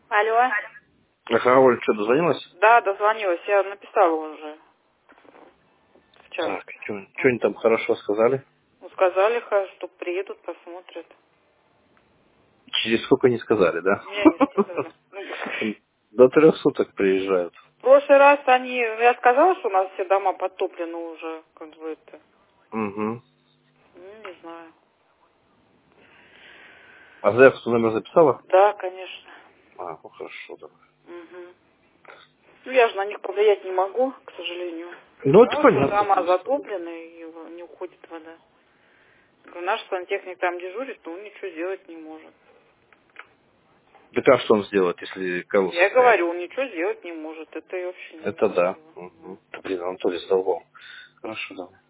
Алло. Ага, Оль, что, дозвонилась? Да, дозвонилась. Я написала уже вчера. Так, что они там хорошо сказали? Ну, сказали, что приедут, посмотрят. Через сколько не сказали, да? Не, не сказали. До 3 суток приезжают. В прошлый раз я сказала, что у нас все дома подтоплены уже, как бы это. Угу. Ну, не знаю. А заявку номер записала? Да, конечно. А, ну хорошо, да. Мгм. Ну, я же на них повлиять не могу, к сожалению. Ну, это Потому что понятно дома просто. затоплены и не уходит вода. Наш сантехник там дежурит, но он ничего сделать не может. Так а что он сделает, если колодцы Я стоят? говорю, он ничего сделать не может. Это и вообще Это да. несправедливо. Угу. Блин, Анатолий задолбал. Хорошо, да.